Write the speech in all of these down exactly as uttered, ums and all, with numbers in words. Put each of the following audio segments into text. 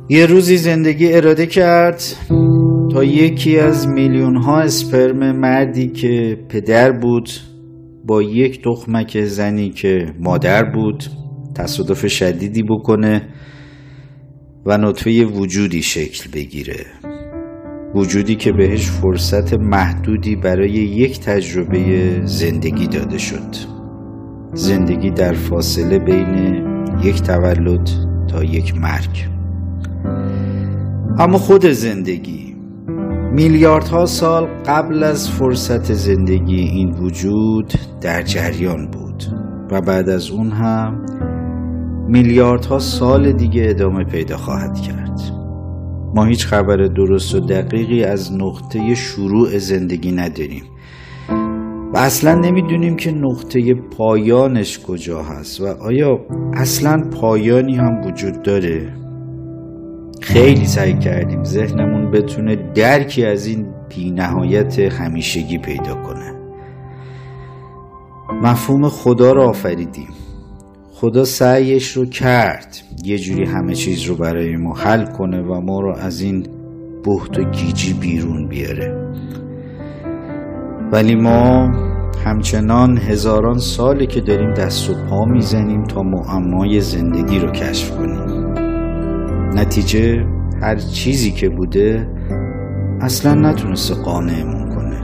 یه روزی زندگی اراده کرد تا یکی از میلیون ها اسپرم مردی که پدر بود با یک تخمک زنی که مادر بود تصادف شدیدی بکنه و نطفه وجودی شکل بگیره، وجودی که بهش فرصت محدودی برای یک تجربه زندگی داده شد، زندگی در فاصله بین یک تولد تا یک مرگ. اما خود زندگی میلیاردها سال قبل از فرصت زندگی این وجود در جریان بود و بعد از اون هم میلیاردها سال دیگه ادامه پیدا خواهد کرد. ما هیچ خبر درست و دقیقی از نقطه شروع زندگی نداریم و اصلا نمیدونیم که نقطه پایانش کجا هست و آیا اصلا پایانی هم وجود داره. خیلی سعی کردیم ذهنمون بتونه درکی از این بی نهایت همیشگی پیدا کنه. مفهوم خدا رو آفریدیم، خدا سعیش رو کرد یه جوری همه چیز رو برای ما حل کنه و ما رو از این بهت و گیجی بیرون بیاره، ولی ما همچنان هزاران ساله که داریم دست و پا میزنیم تا معمای زندگی رو کشف کنیم. نتیجه هر چیزی که بوده اصلا نتونسته قانعمون کنه،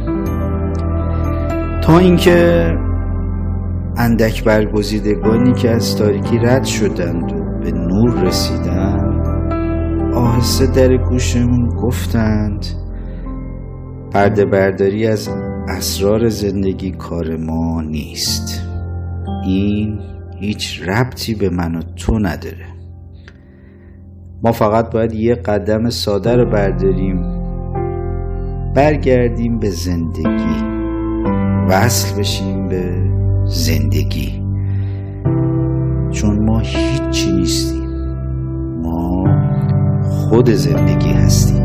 تا اینکه اندک برگزیدگانی که از تاریکی رد شدند و به نور رسیدند آهسته در گوشمون گفتند پرده برداری از اسرار زندگی کار ما نیست، این هیچ ربطی به من و تو نداره. ما فقط باید یه قدم ساده رو برداریم، برگردیم به زندگی، وصل بشیم به زندگی، چون ما هیچی نیستیم، ما خود زندگی هستیم.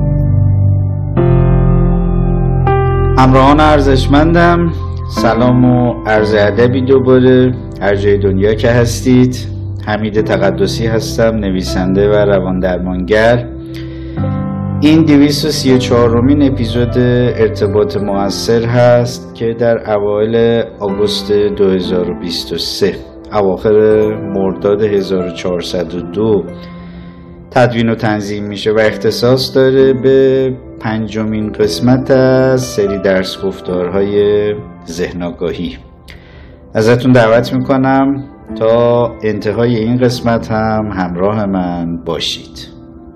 همراهان ارزشمندم، سلام و عرض ادبی دوباره هر جای دنیا که هستید. حمید تقدسی هستم، نویسنده و روان درمانگر. این دویست و سی و چهارمین اپیزود ارتباط مؤثر هست که در اوایل آگوست دو هزار و بیست و سه، اواخر مرداد هزار و چهارصد و دو تدوین و تنظیم میشه و اختصاص داره به پنجمین قسمت از سری درس گفتارهای ذهن آگاهی. ازتون دعوت میکنم تا انتهای این قسمت هم همراه من باشید.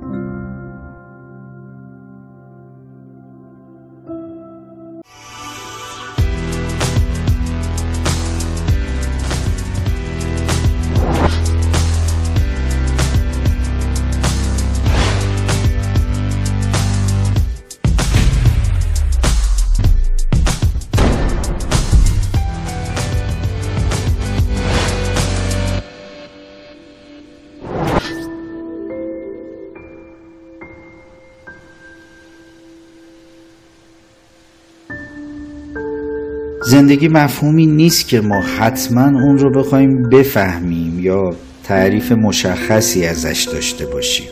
زندگی مفهومی نیست که ما حتما اون رو بخوایم بفهمیم یا تعریف مشخصی ازش داشته باشیم.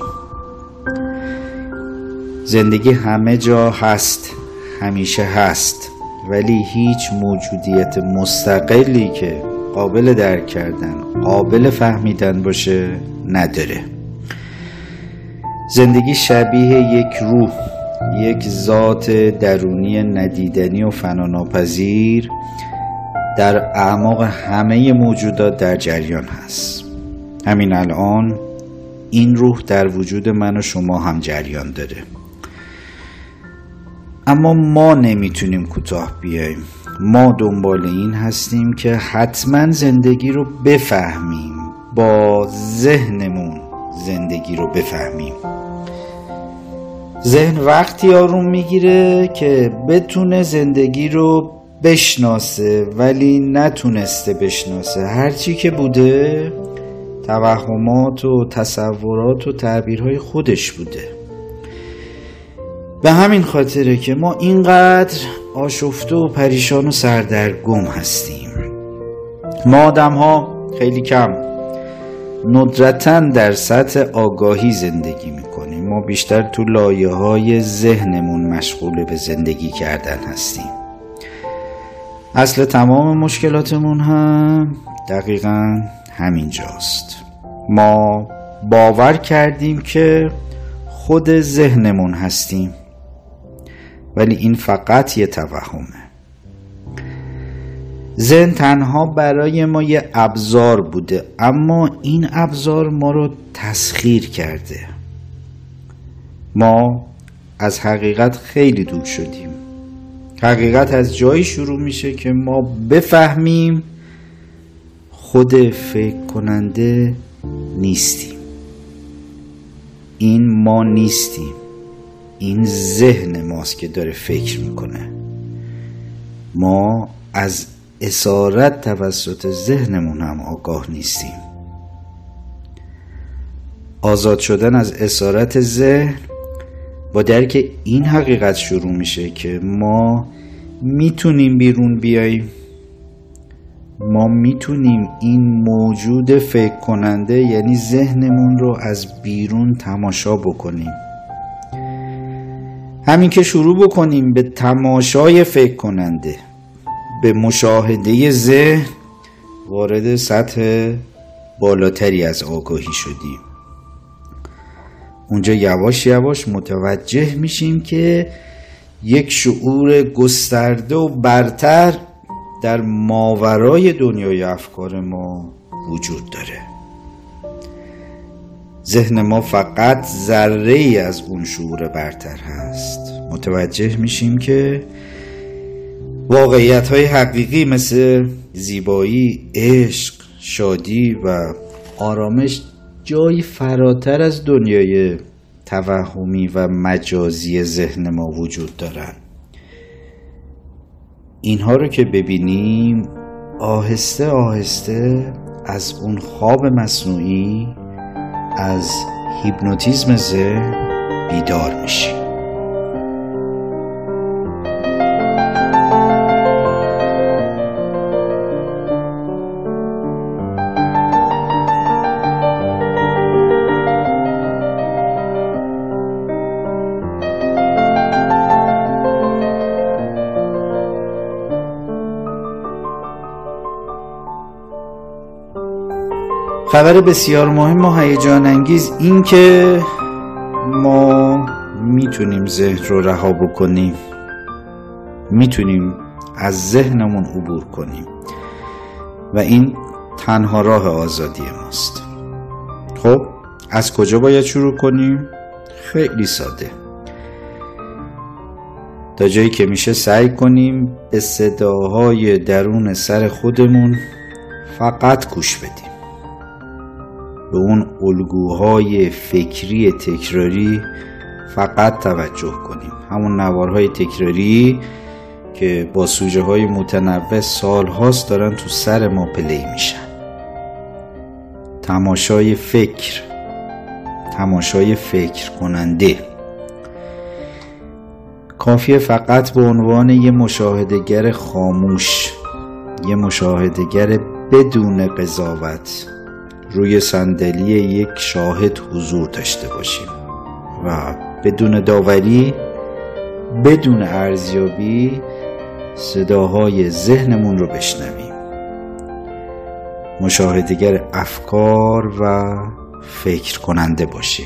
زندگی همه جا هست، همیشه هست، ولی هیچ موجودیت مستقلی که قابل درک کردن، قابل فهمیدن باشه نداره. زندگی شبیه یک روح، یک ذات درونی ندیدنی و فناناپذیر در اعماق همه موجودات در جریان هست. همین الان این روح در وجود من و شما هم جریان داره، اما ما نمیتونیم کوتاه بیاییم. ما دنبال این هستیم که حتما زندگی رو بفهمیم، با ذهنمون زندگی رو بفهمیم. ذهن وقتی آروم میگیره که بتونه زندگی رو بشناسه، ولی نتونسته بشناسه. هرچی که بوده توهمات و تصورات و تعبیرهای خودش بوده. به همین خاطره که ما اینقدر آشفته و پریشان و سردرگم هستیم. ما آدم ها خیلی کم ندرتاً در سطح آگاهی زندگی میکنیم. ما بیشتر تو لایه های ذهنمون مشغول به زندگی کردن هستیم. اصل تمام مشکلاتمون هم دقیقاً همینجاست. ما باور کردیم که خود ذهنمون هستیم، ولی این فقط یه توهمه. ذهن تنها برای ما یه ابزار بوده، اما این ابزار ما رو تسخیر کرده. ما از حقیقت خیلی دور شدیم. حقیقت از جایی شروع میشه که ما بفهمیم خود فکر کننده نیستیم. این ما نیستیم. این ذهن ماست که داره فکر میکنه. ما از اسارت توسط ذهنمون هم آگاه نیستیم. آزاد شدن از اسارت ذهن با درک این حقیقت شروع میشه که ما میتونیم بیرون بیاییم. ما میتونیم این موجود فکر کننده یعنی ذهنمون رو از بیرون تماشا بکنیم. همین که شروع بکنیم به تماشای فکر کننده، به مشاهده ذهن، وارد سطح بالاتری از آگاهی شدیم. اونجا یواش یواش متوجه میشیم که یک شعور گسترده و برتر در ماورای دنیای افکار ما وجود داره. ذهن ما فقط ذره ای از اون شعور برتر هست. متوجه میشیم که واقعیت های حقیقی مثل زیبایی، عشق، شادی و آرامش جایی فراتر از دنیای توهمی و مجازی ذهن ما وجود دارن. اینها رو که ببینیم آهسته آهسته از اون خواب مصنوعی، از هیپنوتیزم ذهن بیدار میشیم. خبر بسیار مهم و هیجان انگیز این که ما میتونیم ذهن رو رها بکنیم، میتونیم از ذهنمون عبور کنیم و این تنها راه آزادی ماست. خب از کجا باید شروع کنیم؟ خیلی ساده. تا جایی که میشه سعی کنیم به صداهای درون سر خودمون فقط گوش بدیم. به اون الگوهای فکری تکراری فقط توجه کنیم. همون نوارهای تکراری که با سوژه های متنوع سال هاست دارن تو سر ما پلی میشن. تماشای فکر، تماشای فکر کننده. کافیه فقط به عنوان یه مشاهدهگر خاموش، یه مشاهدهگر بدون قضاوت روی صندلی یک شاهد حضور داشته باشیم و بدون داوری، بدون ارزیابی صداهای ذهنمون رو بشنویم. مشاهدهگر افکار و فکر کننده باشیم.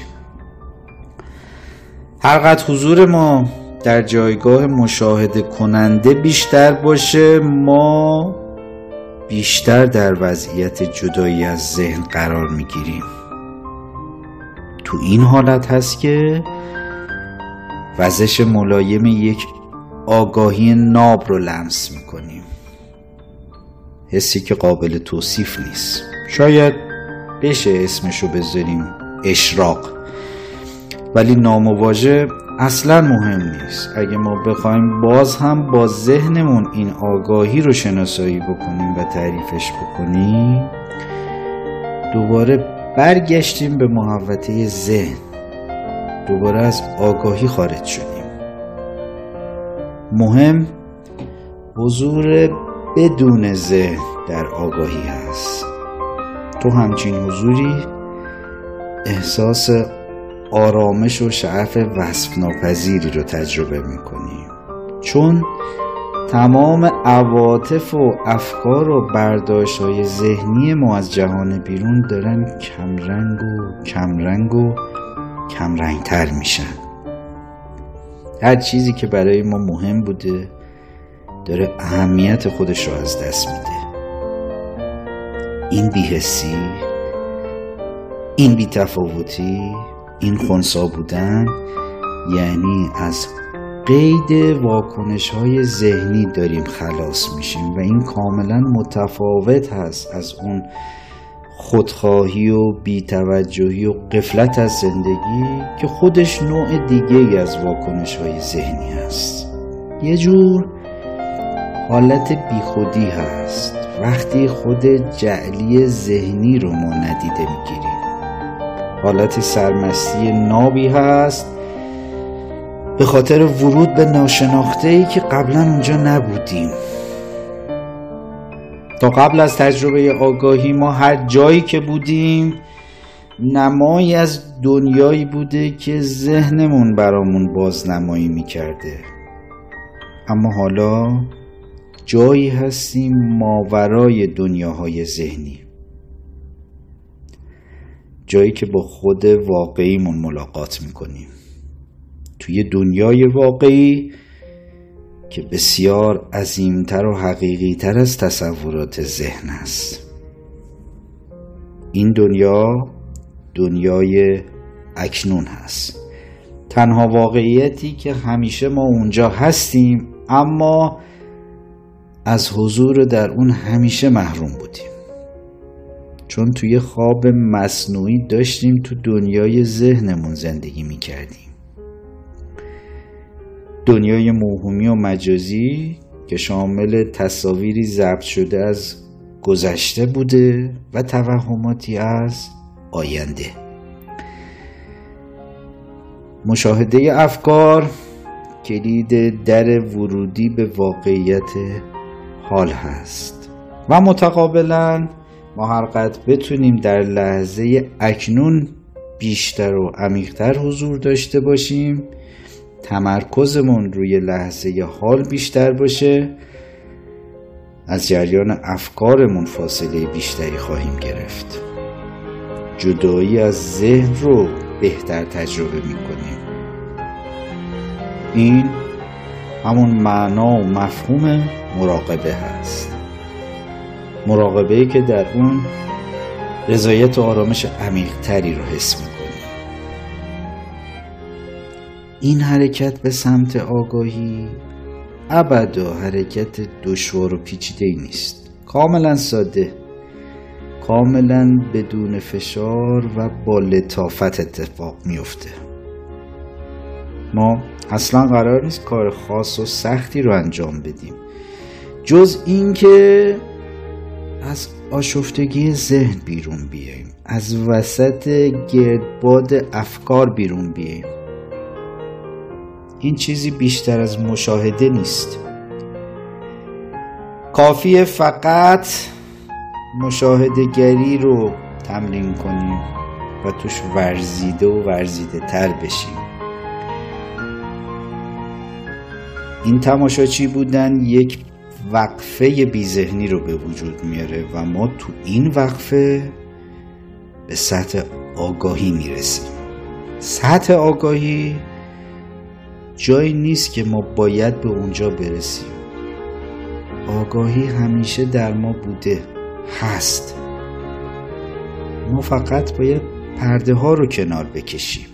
هرقدر حضور ما در جایگاه مشاهده کننده بیشتر باشه، ما بیشتر در وضعیت جدایی از ذهن قرار میگیریم. تو این حالت هست که وزش ملایم یک آگاهی ناب رو لمس میکنیم. حسی که قابل توصیف نیست. شاید بشه اسمشو بذاریم اشراق، ولی نام و واژه اصلا مهم نیست. اگه ما بخوایم باز هم با ذهنمون این آگاهی رو شناسایی بکنیم و تعریفش بکنیم، دوباره برگشتیم به محوطه ذهن، دوباره از آگاهی خارج شدیم. مهم حضور بدون ذهن در آگاهی هست. تو همچین حضوری احساس آرامش و شعف وصف ناپذیری رو تجربه میکنی، چون تمام عواطف و افکار و برداشت‌های ذهنی ما از جهان بیرون دارن کمرنگ و کمرنگ و کمرنگتر میشن. هر چیزی که برای ما مهم بوده داره اهمیت خودش رو از دست میده. این بی‌حسی، این بی‌تفاوتی، این خنثی بودن، یعنی از قید واکنش‌های ذهنی داریم خلاص میشیم و این کاملا متفاوت هست از اون خودخواهی و بی‌توجهی و غفلت از زندگی که خودش نوع دیگه از واکنش‌های ذهنی هست. یه جور حالت بیخودی هست وقتی خود جعلی ذهنی رو ما ندیده میگیریم. حالت سرمستی نابی هست به خاطر ورود به ناشناخته‌ای که قبلا اونجا نبودیم. تا قبل از تجربه آگاهی ما هر جایی که بودیم نمایی از دنیایی بوده که ذهنمون برامون بازنمایی میکرده، اما حالا جایی هستیم ماورای دنیاهای ذهنی، جایی که با خود واقعیمون ملاقات میکنیم، توی دنیای واقعی که بسیار عظیمتر و حقیقیتر از تصورات ذهن است. این دنیا دنیای اکنون هست، تنها واقعیتی که همیشه ما اونجا هستیم اما از حضور در اون همیشه محروم بودیم، چون توی خواب مصنوعی داشتیم تو دنیای ذهنمون زندگی میکردیم. دنیای موهومی و مجازی که شامل تصاویری ضبط شده از گذشته بوده و توهماتی از آینده. مشاهده افکار کلید در ورودی به واقعیت حال هست و متقابلا ما هر قدر بتونیم در لحظه اکنون بیشتر و عمیق‌تر حضور داشته باشیم، تمرکزمون روی لحظه حال بیشتر باشه، از جریان افکارمون فاصله بیشتری خواهیم گرفت. جدایی از ذهن رو بهتر تجربه میکنیم. این همون معنا و مفهوم مراقبه هست. مراقبه‌ای که در اون رضایت و آرامش عمیق‌تری رو حس میکنیم. این حرکت به سمت آگاهی ابدا حرکت دشوار و پیچیده‌ای نیست، کاملا ساده، کاملا بدون فشار و با لطافت اتفاق میفته. ما اصلا قرار نیست کار خاص و سختی رو انجام بدیم جز این که از آشفتگی ذهن بیرون بیاییم، از وسط گردباد افکار بیرون بیاییم. این چیزی بیشتر از مشاهده نیست. کافیه فقط مشاهده گری رو تمرین کنیم و توش ورزیده و ورزیده تر بشیم. این تماشاچی بودن یک وقفه بی‌ذهنی رو به وجود میاره و ما تو این وقفه به سطح آگاهی میرسیم. سطح آگاهی جایی نیست که ما باید به اونجا برسیم. آگاهی همیشه در ما بوده، هست. ما فقط باید پرده ها رو کنار بکشیم.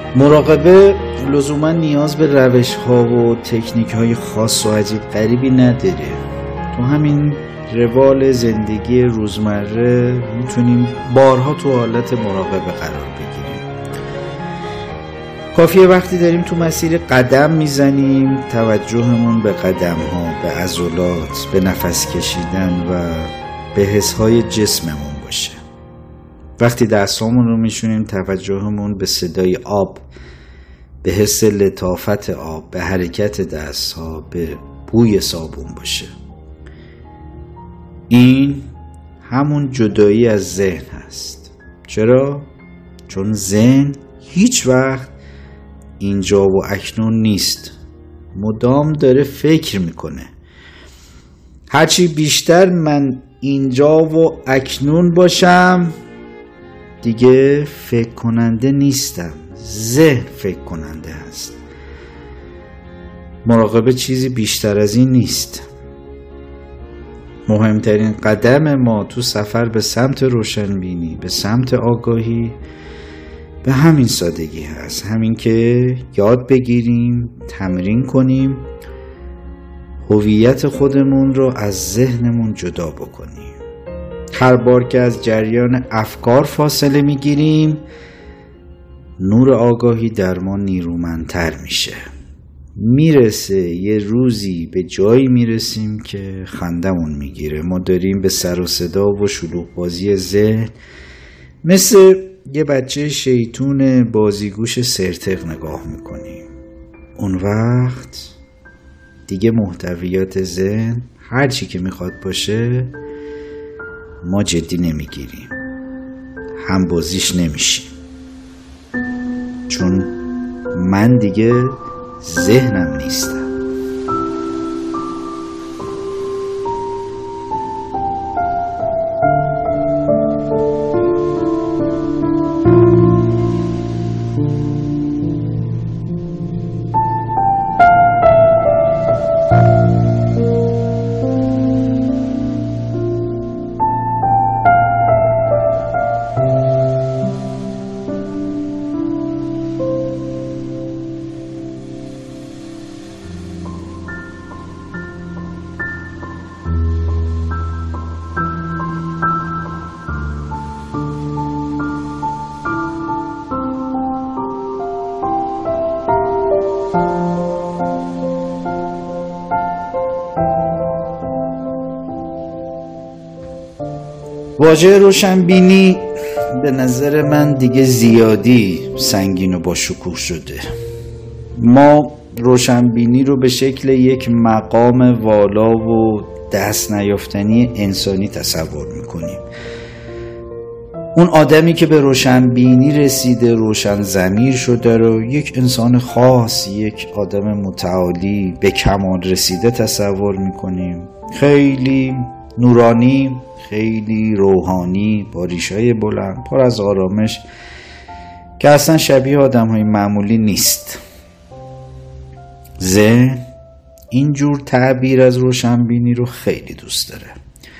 مراقبه لزوما نیاز به روش ها و تکنیک های خاص و عجیب غریبی نداره. تو همین روال زندگی روزمره میتونیم بارها تو حالت مراقبه قرار بگیریم. کافیه وقتی داریم تو مسیر قدم میزنیم توجهمون به قدم ها، به عضلات، به نفس کشیدن و به حس های جسممون باشه. وقتی دستامون رو میشونیم توجهمون به صدای آب، به حس لطافت آب، به حرکت دست ها، به بوی صابون باشه. این همون جدایی از ذهن هست. چرا؟ چون ذهن هیچ وقت اینجا و اکنون نیست، مدام داره فکر میکنه. هرچی بیشتر من اینجا و اکنون باشم دیگه فکر کننده نیستم، ذهن فکر کننده هست. مراقبه چیزی بیشتر از این نیست. مهمترین قدم ما تو سفر به سمت روشنبینی، به سمت آگاهی، به همین سادگی هست. همین که یاد بگیریم، تمرین کنیم، هویت خودمون رو از ذهنمون جدا بکنیم. هر بار که از جریان افکار فاصله میگیریم، نور آگاهی در ما نیرومندتر میشه. میرسه یه روزی به جایی میرسیم که خندمون میگیره. ما داریم به سر و صدا و شلوغ بازی ذهن مثل یه بچه شیطون بازیگوش سرتق نگاه میکنیم. اون وقت دیگه محتویات ذهن هر چی که میخواد باشه ما جدی نمیگیریم، هم بازیش نمیشیم، چون من دیگه ذهنم نیستم. واژه روشنبینی به نظر من دیگه زیادی سنگین و با شکوه شده. ما روشنبینی رو به شکل یک مقام والا و دست نیافتنی انسانی تصور میکنیم. اون آدمی که به روشنبینی رسیده، روشن ضمیر شده رو یک انسان خاص، یک آدم متعالی به کمال رسیده تصور میکنیم. خیلی نورانی، خیلی روحانی، با ریشه‌های بلند، پر از آرامش، که اصلا شبیه آدم‌های معمولی نیست. ذهن اینجور تعبیر از روشنبینی رو خیلی دوست داره،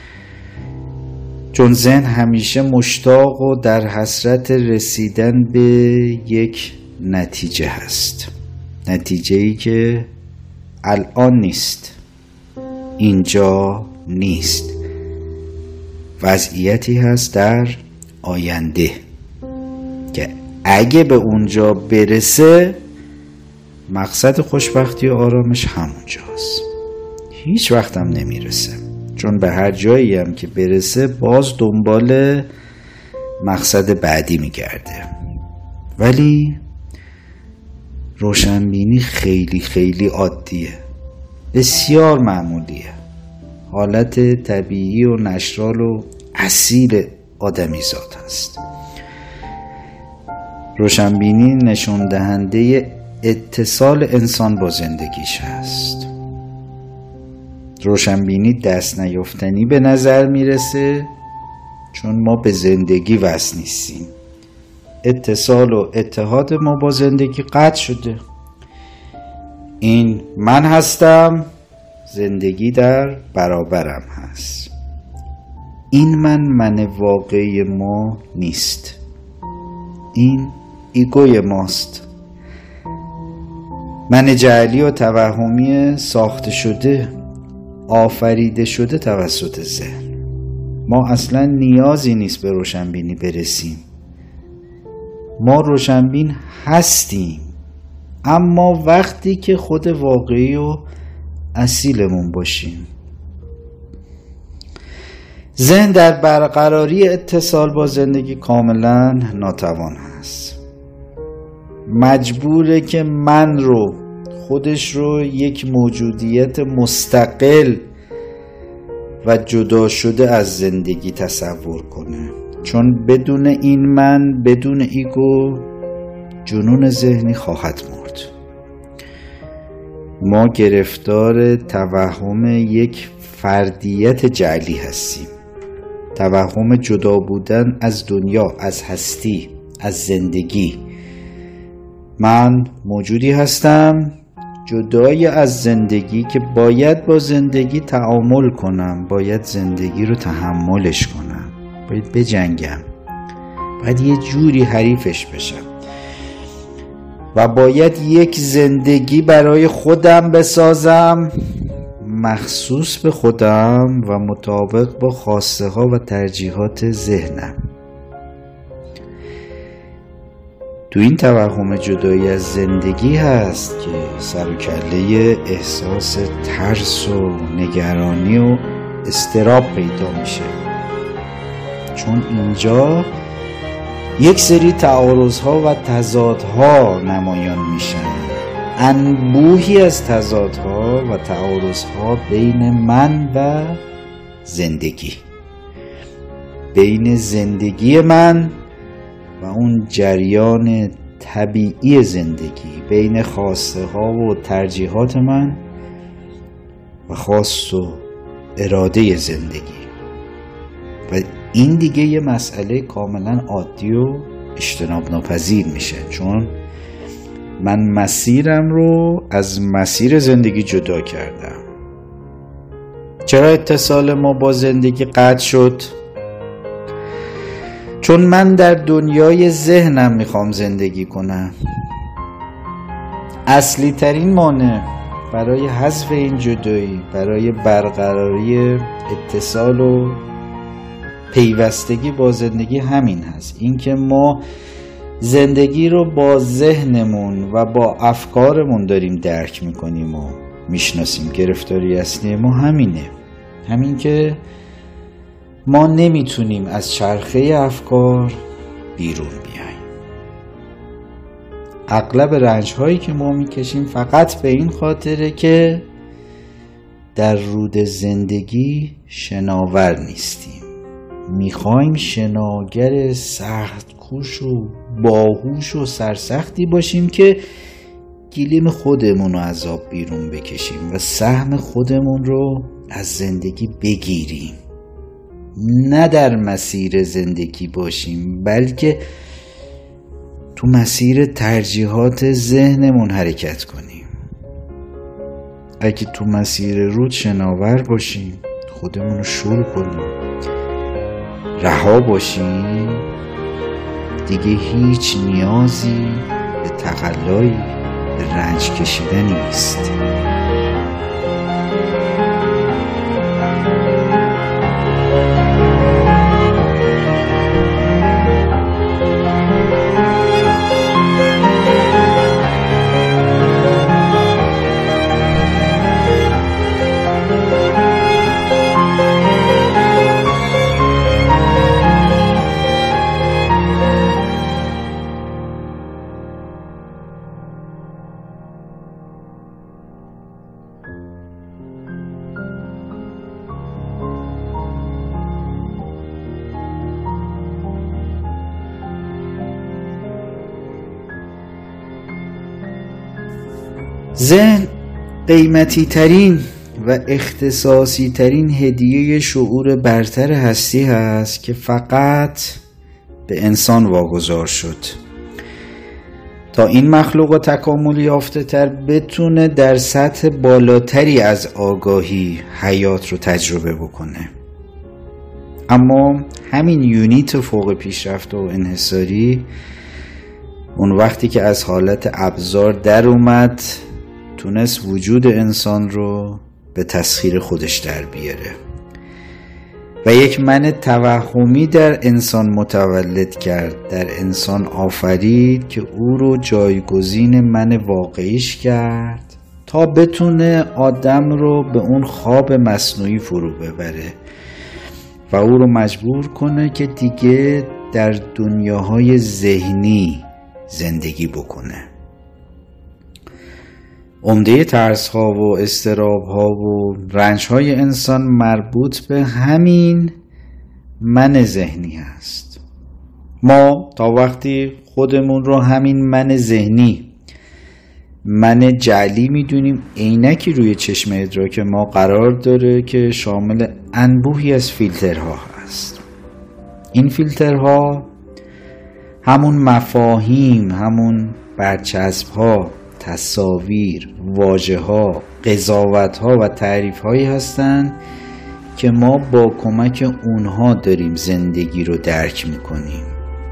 چون ذهن همیشه مشتاق و در حسرت رسیدن به یک نتیجه هست. نتیجه‌ای که الان نیست، اینجا نیست، وضعیتی هست در آینده که اگه به اونجا برسه مقصد خوشبختی و آرامش همونجاست. هیچ وقت هم نمیرسه، چون به هر جایی هم که برسه باز دنبال مقصد بعدی میگرده. ولی روشنبینی خیلی خیلی عادیه، بسیار معمولیه، حالت طبیعی و نشرال و اصیل آدمی زاد هست. روشنبینی نشون دهنده اتصال انسان با زندگیش هست. روشنبینی دست نیافتنی به نظر میرسه چون ما به زندگی وصل نیستیم. اتصال و اتحاد ما با زندگی قطع شده. این من هستم، زندگی در برابرم هست. این من من واقعی ما نیست، این ایگوی ماست من جعلی و توهمی ساخته شده، آفریده شده توسط ذهن. ما اصلا نیازی نیست به روشنبینی برسیم. ما روشنبین هستیم، اما وقتی که خود واقعی و اصیلمون باشیم. ذهن در برقراری اتصال با زندگی کاملا ناتوان هست. مجبوره که من رو، خودش رو یک موجودیت مستقل و جدا شده از زندگی تصور کنه، چون بدون این من، بدون ایگو، جنون ذهنی خواهد مرد. ما گرفتار توهم یک فردیت جعلی هستیم، توهم جدا بودن از دنیا، از هستی، از زندگی. من موجودی هستم جدای از زندگی که باید با زندگی تعامل کنم، باید زندگی رو تحملش کنم، باید بجنگم، باید یه جوری حریفش بشم و باید یک زندگی برای خودم بسازم، مخصوص به خودم و مطابق با خواسته ها و ترجیحات ذهنم. تو این توهم جدایی از زندگی هست که سر و کله احساس ترس و نگرانی و اضطراب پیدا میشه، چون اینجا یک سری تعارض‌ها و تضادها نمایان میشن، انبوهی از تضادها و تعارض‌ها بین من و زندگی، بین زندگی من و اون جریان طبیعی زندگی، بین خواسته ها و ترجیحات من و خواست و اراده زندگی. و این دیگه یه مسئله کاملا عادی و اجتناب ناپذیر میشه، چون من مسیرم رو از مسیر زندگی جدا کردم. چرا اتصال ما با زندگی قطع شد؟ چون من در دنیای ذهنم میخوام زندگی کنم. اصلی ترین مانع برای حذف این جدایی، برای برقراری اتصال و پیوستگی با زندگی همین هست، اینکه ما زندگی رو با ذهنمون و با افکارمون داریم درک میکنیم و میشناسیم. گرفتاری اصلی ما همینه، همین که ما نمیتونیم از چرخه افکار بیرون بیاییم. اغلب رنج هایی که ما میکشیم فقط به این خاطره که در رود زندگی شناور نیستیم. میخوایم شناگر سخت کوش و باهوش و سرسختی باشیم که گلیم خودمون رو از آب بیرون بکشیم و سهم خودمون رو از زندگی بگیریم. نه در مسیر زندگی باشیم، بلکه تو مسیر ترجیحات ذهنمون حرکت کنیم. اگه تو مسیر رود شناور باشیم، خودمون رو شل کنیم، رها باشیم، دیگه هیچ نیازی به تقلایی، به رنج کشیدنی نیست. ذهن قیمتی ترین و اختصاصی ترین هدیه شعور برتر هستی هست که فقط به انسان واگذار شد تا این مخلوق تکامل یافته تر بتونه در سطح بالاتری از آگاهی حیات رو تجربه بکنه. اما همین یونیت فوق پیشرفته و انحصاری اون وقتی که از حالت ابزار در اومد تونست وجود انسان رو به تسخیر خودش در بیاره و یک من توهمی در انسان متولد کرد، در انسان آفرید که او رو جایگزین من واقعیش کرد تا بتونه آدم رو به اون خواب مصنوعی فرو ببره و او رو مجبور کنه که دیگه در دنیاهای ذهنی زندگی بکنه. عمده ترس‌ها و اضطراب‌ها و رنج‌های انسان مربوط به همین من ذهنی هست. ما تا وقتی خودمون رو همین من ذهنی، من جعلی میدونیم، عینکی روی چشم ادراک ما قرار داره که شامل انبوهی از فیلترها هست. این فیلترها همون مفاهیم، همون برچسب‌ها، تصاویر، واژه‌ها، قضاوت‌ها و تعریف‌هایی هستند که ما با کمک اونها داریم زندگی رو درک می‌کنیم.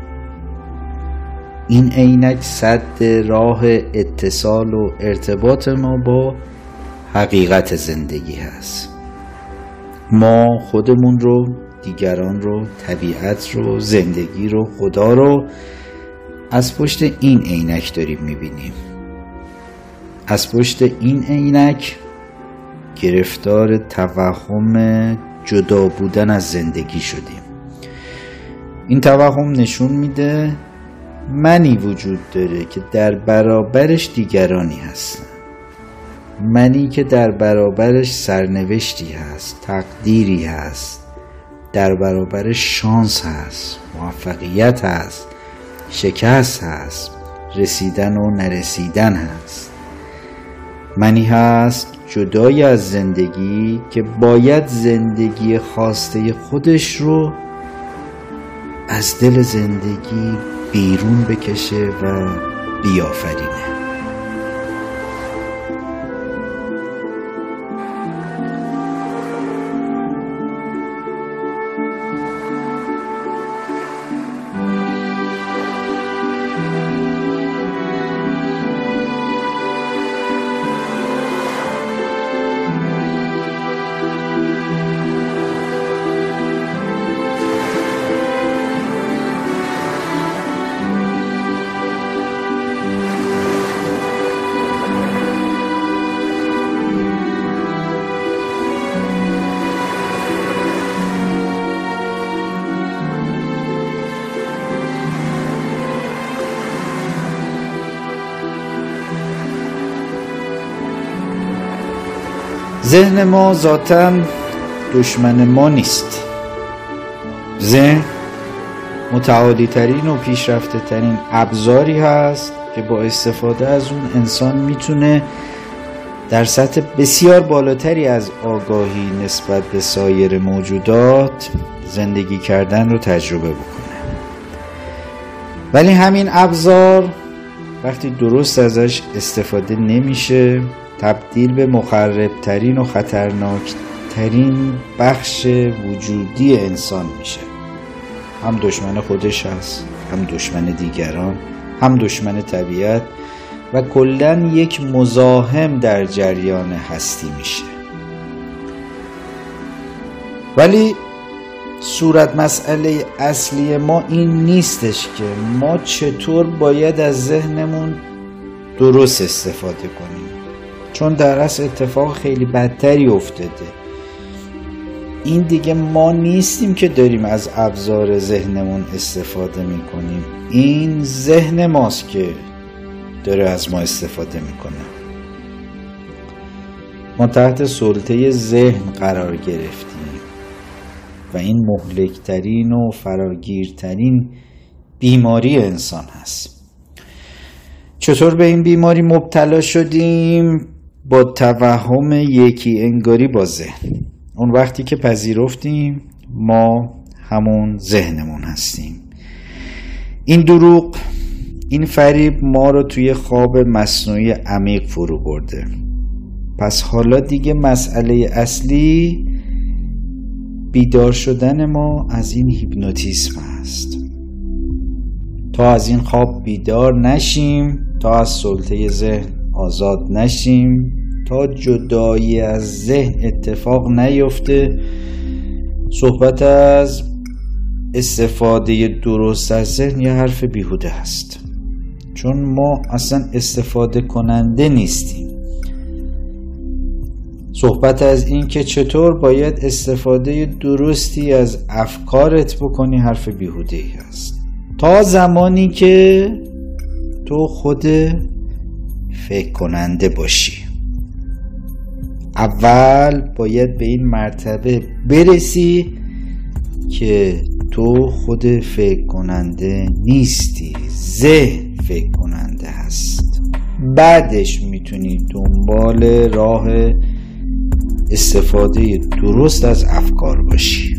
این عینک سد راه اتصال و ارتباط ما با حقیقت زندگی هست. ما خودمون رو، دیگران رو، طبیعت رو، زندگی رو، خدا رو از پشت این عینک داریم می‌بینیم. از پشت این عینک گرفتار توهم جدا بودن از زندگی شدیم. این توهم نشون میده منی وجود داره که در برابرش دیگرانی هستن، منی که در برابرش سرنوشتی هست، تقدیری هست، در برابرش شانس هست، موفقیت هست، شکست هست، رسیدن و نرسیدن هست. منی هست جدای از زندگی که باید زندگی خواسته خودش رو از دل زندگی بیرون بکشه و بیافرینه. ذهن ما ذاتاً دشمن ما نیست. ذهن متعالی ترین و پیشرفته ترین ابزاری هست که با استفاده از اون انسان میتونه در سطح بسیار بالاتری از آگاهی نسبت به سایر موجودات زندگی کردن رو تجربه بکنه. ولی همین ابزار وقتی درست ازش استفاده نمیشه تبدیل به مخربترین و خطرناکترین بخش وجودی انسان میشه. هم دشمن خودش هست، هم دشمن دیگران، هم دشمن طبیعت و کلاً یک مزاحم در جریان هستی میشه. ولی صورت مسئله اصلی ما این نیستش که ما چطور باید از ذهنمون درست استفاده کنیم، چون در اصل اتفاق خیلی بدتری افتاده. این دیگه ما نیستیم که داریم از ابزار ذهنمون استفاده میکنیم، این ذهن ماست که داره از ما استفاده میکنه. ما تحت سلطه ذهن قرار گرفتیم و این مهلکترین و فراگیرترین بیماری انسان هست. چطور به این بیماری مبتلا شدیم؟ با توهم یکی انگاری با ذهن. اون وقتی که پذیرفتیم ما همون ذهنمون هستیم. این دروغ، این فریب ما رو توی خواب مصنوعی عمیق فرو برده. پس حالا دیگه مسئله اصلی بیدار شدن ما از این هیپنوتیزم است. تا از این خواب بیدار نشیم، تا از سلطه ذهن آزاد نشیم، تا جدایی از ذهن اتفاق نیفته، صحبت از استفاده درست از ذهن یه حرف بیهوده هست، چون ما اصلا استفاده کننده نیستیم. صحبت از این که چطور باید استفاده درستی از افکارت بکنی حرف بیهوده‌ای هست، تا زمانی که تو خود فکر کننده باشی. اول باید به این مرتبه برسی که تو خود فکر کننده نیستی، ذهن فکر کننده هست. بعدش میتونی دنبال راه استفاده درست از افکار باشی.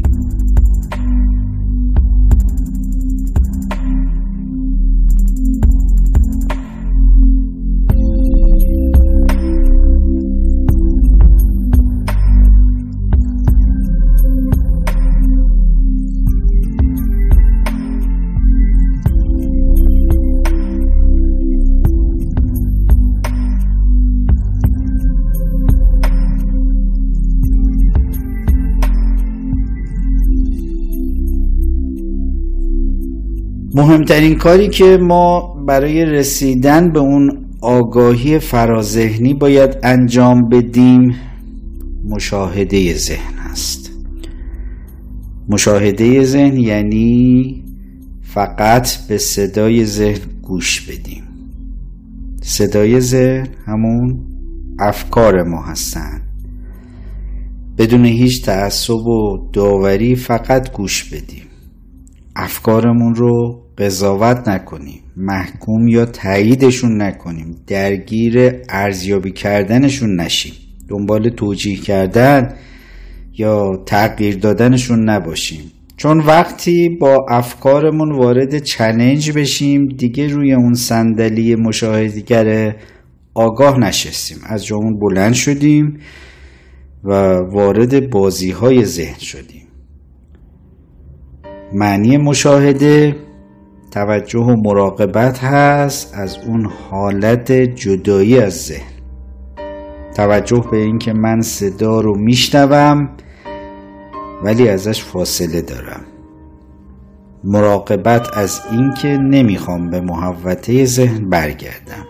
مهمترین کاری که ما برای رسیدن به اون آگاهی فراذهنی باید انجام بدیم مشاهده ذهن است. مشاهده ذهن یعنی فقط به صدای ذهن گوش بدیم. صدای ذهن همون افکار ما هستن. بدون هیچ تعصب و داوری فقط گوش بدیم. افکارمون رو قضاوت نکنیم، محکوم یا تاییدشون نکنیم، درگیر ارزیابی کردنشون نشیم، دنبال توجیه کردن یا تغییر دادنشون نباشیم. چون وقتی با افکارمون وارد چالش بشیم دیگه روی اون صندلی مشاهده‌گر آگاه نشستیم، از جامون بلند شدیم و وارد بازی‌های ذهن شدیم. معنی مشاهده توجه و مراقبت هست از اون حالت جدایی از ذهن. توجه به این که من صدا رو میشنوم ولی ازش فاصله دارم. مراقبت از این که نمیخوام به محوطه ذهن برگردم.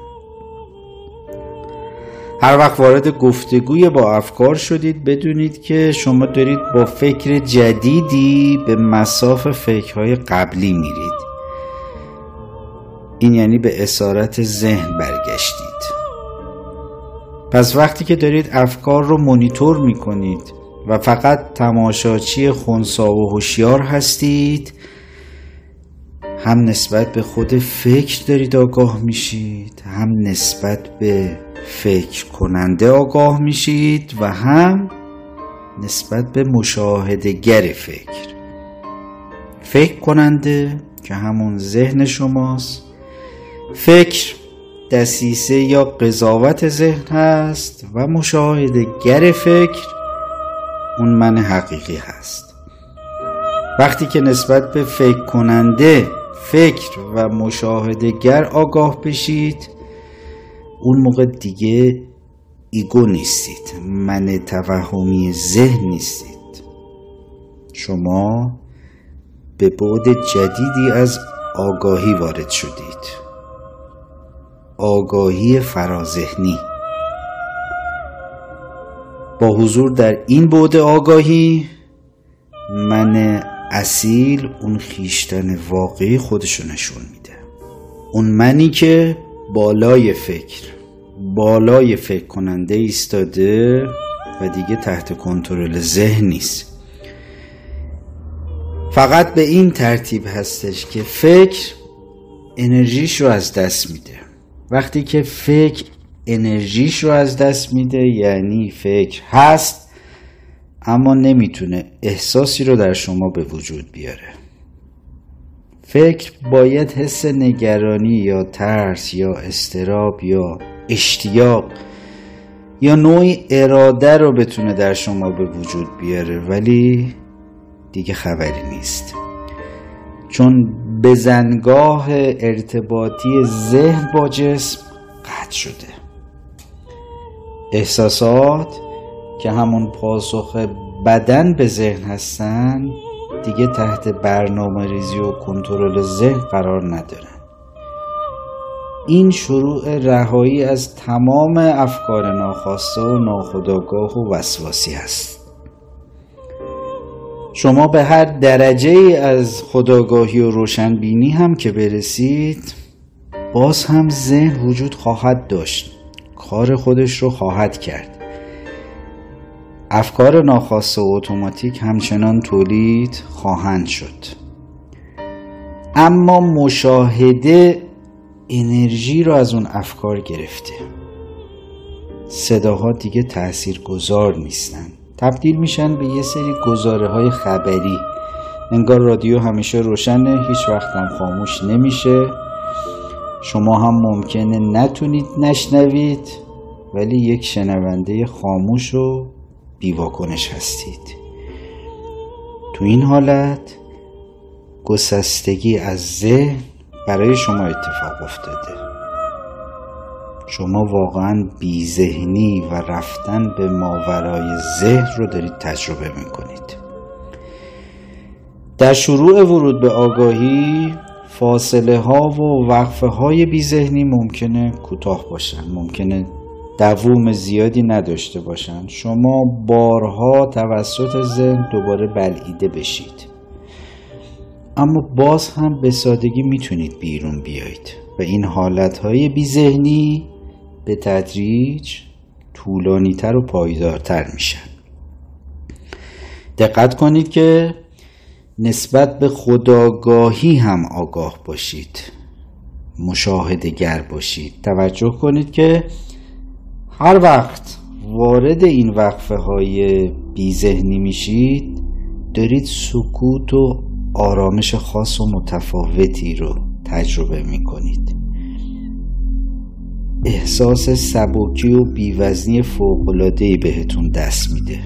هر وقت وارد گفتگوی با افکار شدید بدونید که شما دارید با فکر جدیدی به مصاف فکرهای قبلی میرید. این یعنی به اسارت ذهن برگشتید. پس وقتی که دارید افکار رو مانیتور میکنید و فقط تماشاچی خنثی و هوشیار هستید، هم نسبت به خود فکر دارید آگاه میشید، هم نسبت به فکر کننده آگاه میشید و هم نسبت به مشاهده‌گر فکر. فکر کننده که همون ذهن شماست، فکر دسیسه یا قضاوت ذهن هست و مشاهده‌گر فکر اون من حقیقی هست. وقتی که نسبت به فکر کننده، فکر و مشاهده‌گر آگاه بشید، اون موقع دیگه ایگو نیستید، من توهمی ذهن نیستید. شما به بعد جدیدی از آگاهی وارد شدید، آگاهی فراذهنی. با حضور در این بعد آگاهی، من اصیل اون خویشتن واقعی خودشو نشون میده. اون منی که بالای فکر بالای فکر کننده ایستاده و دیگه تحت کنترل ذهن نیست. فقط به این ترتیب هستش که فکر انرژیش رو از دست میده. وقتی که فکر انرژیش رو از دست میده یعنی فکر هست اما نمیتونه احساسی رو در شما به وجود بیاره. فکر باید حس نگرانی یا ترس یا اضطراب یا اشتیاق یا نوعی اراده رو بتونه در شما به وجود بیاره، ولی دیگه خبری نیست، چون بزنگاه ارتباطی ذهن با جسم قطع شده. احساسات که همون پاسخ بدن به ذهن هستن دیگه تحت برنامه ریزی و کنترل ذهن قرار ندارن. این شروع رهایی از تمام افکار ناخواسته و ناخودآگاه و وسواسی است. شما به هر درجه ای از خودآگاهی و روشنبینی هم که برسید، باز هم ذهن وجود خواهد داشت، کار خودش رو خواهد کرد. افکار ناخواسته و اتوماتیک همچنان تولید خواهند شد، اما مشاهده انرژی رو از اون افکار گرفته. صداها دیگه تأثیر گذار نیستن، تبدیل میشن به یه سری گزاره های خبری. انگار رادیو همیشه روشنه، هیچ وقت هم خاموش نمیشه. شما هم ممکنه نتونید نشنوید، ولی یک شنونده خاموش و بیواکنش هستید. تو این حالت گسستگی از ذهن برای شما اتفاق افتاده. شما واقعا بی ذهنی و رفتن به ماورای ذهن رو دارید تجربه میکنید. در شروع ورود به آگاهی فاصله ها و وقفه های بی ذهنی ممکنه کوتاه باشن، ممکنه دوام زیادی نداشته باشن. شما بارها توسط ذهن دوباره بلعیده بشید، اما باز هم به سادگی میتونید بیرون بیایید و این حالتهای بی ذهنی به تدریج طولانی‌تر و پایدارتر میشن. دقت کنید که نسبت به خودآگاهی هم آگاه باشید، مشاهده‌گر باشید. توجه کنید که هر وقت وارد این وقفه های بی ذهنی میشید، دارید سکوت و آرامش خاص و متفاوتی رو تجربه میکنید. احساس سبکی و بیوزنی فوق‌العاده‌ای بهتون دست میده.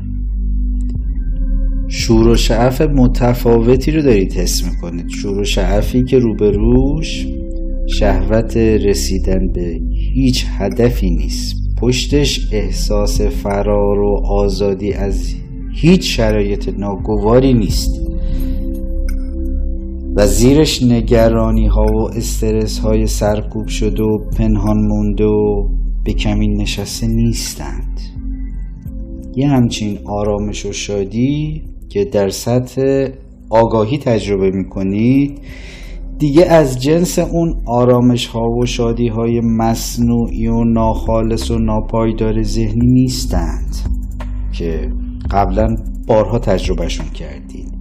شور و شعف متفاوتی رو دارید حس میکنید. شور و شعفی که روبروش شهوت رسیدن به هیچ هدفی نیست، پشتش احساس فرار و آزادی از هیچ شرایط ناگواری نیست و زیرش نگرانی ها و استرس های سرکوب شده و پنهان مونده و به کمین نشسته نیستند. یه همچین آرامش و شادی که در سطح آگاهی تجربه میکنید دیگه از جنس اون آرامش ها و شادی های مصنوعی و ناخالص و ناپایدار ذهنی نیستند که قبلا بارها تجربهشون کردید.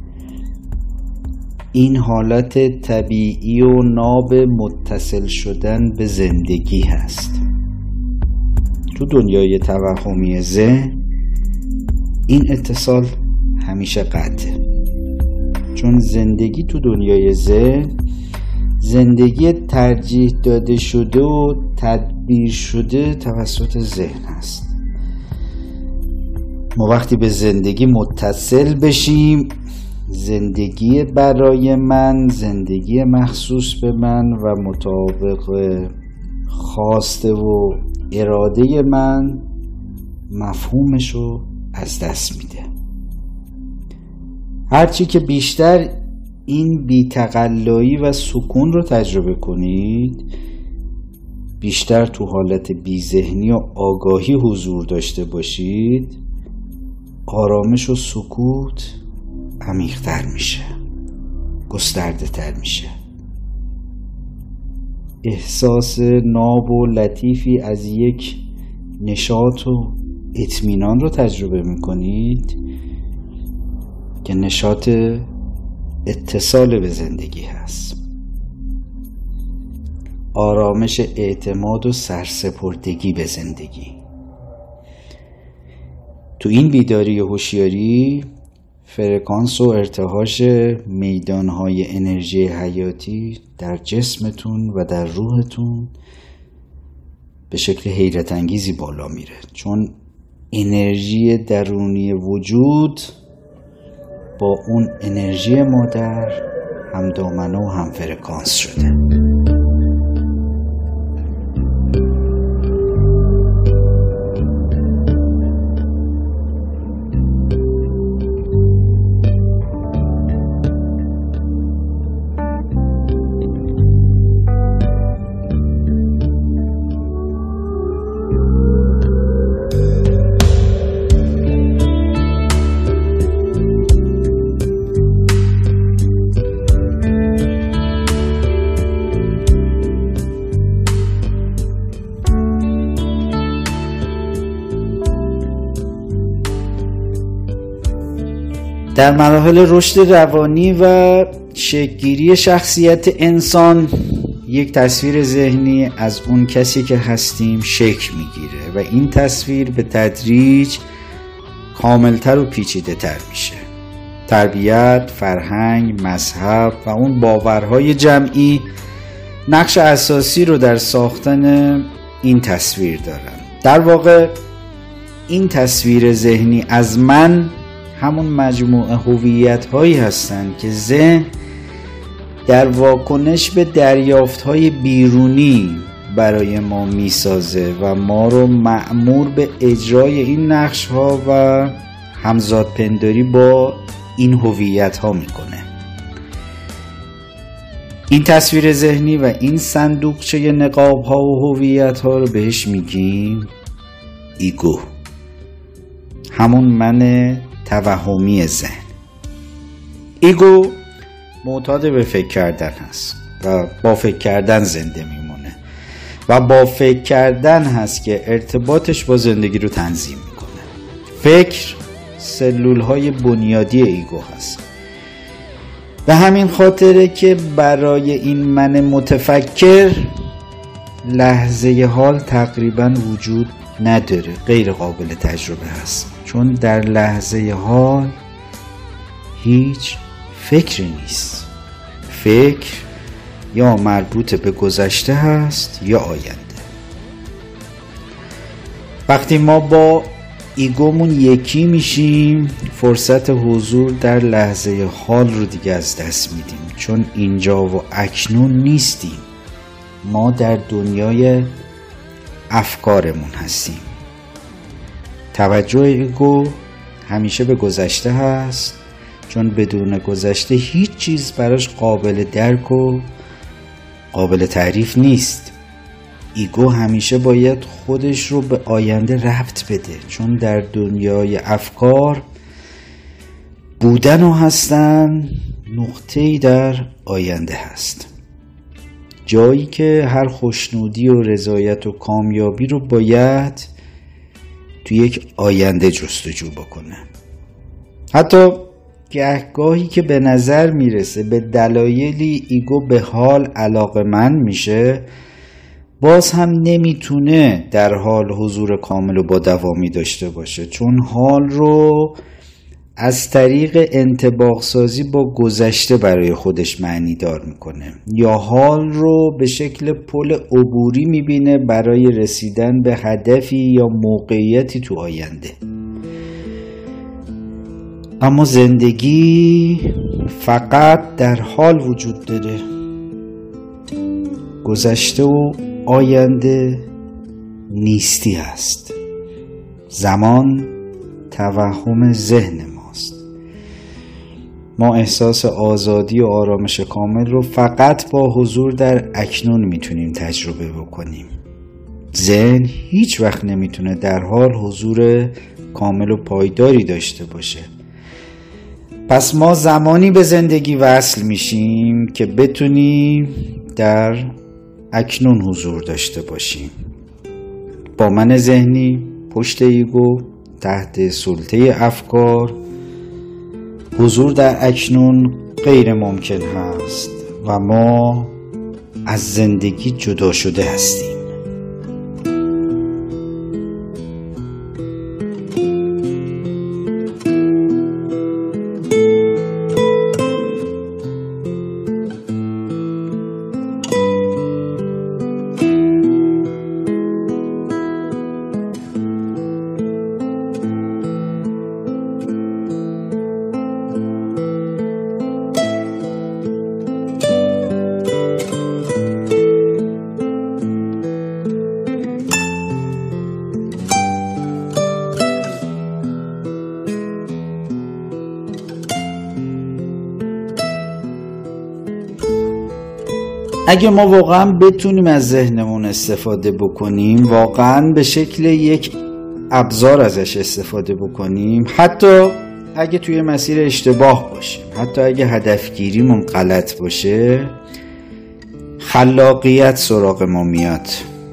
این حالت طبیعی و ناب متصل شدن به زندگی هست. تو دنیای توهمی ذهن این اتصال همیشه قطعه، چون زندگی تو دنیای ذهن زندگی ترجیح داده شده و تدبیر شده توسط ذهن است. ما وقتی به زندگی متصل بشیم، زندگی برای من، زندگی مخصوص به من و مطابق خواسته و اراده من، مفهومشو از دست میده. هرچی که بیشتر این بی‌تقلایی و سکون رو تجربه کنید، بیشتر تو حالت بی‌ذهنی و آگاهی حضور داشته باشید، آرامش و سکوت عمیق‌تر میشه، گسترده تر میشه. احساس ناب و لطیفی از یک نشاط و اطمینان رو تجربه میکنید که نشاط اتصال به زندگی هست. آرامش اعتماد و سرسپردگی به زندگی. تو این بیداری و هوشیاری فرکانس و ارتعاش میدانهای انرژی حیاتی در جسمتون و در روحتون به شکل حیرت انگیزی بالا میره، چون انرژی درونی وجود با اون انرژی مادر هم دامنه و هم فرکانس شده. در مراحل رشد روانی و شکل‌گیری شخصیت انسان یک تصویر ذهنی از اون کسی که هستیم شکل میگیره و این تصویر به تدریج کاملتر و پیچیده تر میشه. تربیت، فرهنگ، مذهب و اون باورهای جمعی نقش اساسی رو در ساختن این تصویر دارن. در واقع این تصویر ذهنی از من همون مجموعه هویت‌هایی هستند که ذهن در واکنش به دریافت‌های بیرونی برای ما میسازه و ما رو مأمور به اجرای این نقش‌ها و همزادپنداری با این هویت‌ها میکنه. این تصویر ذهنی و این صندوقچه نقاب‌ها و هویت‌ها رو بهش میگیم ایگو، همون من توهمی ذهن. ایگو معتاد به فکر کردن هست و با فکر کردن زنده میمونه و با فکر کردن هست که ارتباطش با زندگی رو تنظیم میکنه. فکر سلول های بنیادی ایگو هست. به همین خاطره که برای این من متفکر لحظه حال تقریبا وجود نداره، غیر قابل تجربه هست، چون در لحظه حال هیچ فکری نیست. فکر یا مربوط به گذشته هست یا آینده. وقتی ما با ایگومون یکی میشیم فرصت حضور در لحظه حال رو دیگه از دست میدیم، چون اینجا و اکنون نیستیم، ما در دنیای افکارمون هستیم. توجه ایگو همیشه به گذشته هست، چون بدون گذشته هیچ چیز براش قابل درک و قابل تعریف نیست. ایگو همیشه باید خودش رو به آینده ربط بده، چون در دنیای افکار بودن و هستن نقطه‌ای در آینده هست، جایی که هر خوشنودی و رضایت و کامیابی رو باید تو یک آینده جستجو بکنه. حتی گهگاهی که به نظر میرسه به دلایلی ایگو به حال علاقه‌مند میشه، باز هم نمیتونه در حال حضور کامل و با دوامی داشته باشه، چون حال رو از طریق انطباق سازی با گذشته برای خودش معنی دار میکنه، یا حال رو به شکل پل عبوری میبینه برای رسیدن به هدفی یا موقعیتی تو آینده. اما زندگی فقط در حال وجود داره. گذشته و آینده نیستی هست. زمان توهم ذهن ماست. ما احساس آزادی و آرامش کامل رو فقط با حضور در اکنون میتونیم تجربه بکنیم. ذهن هیچ وقت نمیتونه در حال حضور کامل و پایداری داشته باشه. پس ما زمانی به زندگی وصل میشیم که بتونیم در اکنون حضور داشته باشیم. با من ذهنی پشت ایگو تحت سلطه افکار حضور در اکنون غیر ممکن هست و ما از زندگی جدا شده هستیم. اگه ما واقعا بتونیم از ذهنمون استفاده بکنیم، واقعا به شکل یک ابزار ازش استفاده بکنیم، حتی اگه توی مسیر اشتباه باشیم، حتی اگه هدفگیریمون غلط باشه، خلاقیت سراغ ما میاد.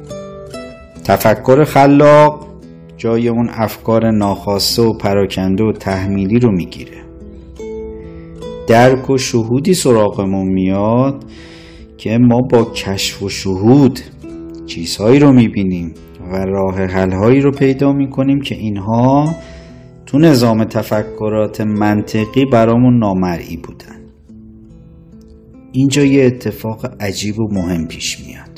تفکر خلاق جای اون افکار ناخواسته و پراکنده و تحمیلی رو میگیره. درک و شهودی سراغمون میاد که ما با کشف و شهود چیزهایی رو میبینیم و راه حل‌هایی رو پیدا میکنیم که اینها تو نظام تفکرات منطقی برامون نامرئی بودن. اینجا یه اتفاق عجیب و مهم پیش میاد.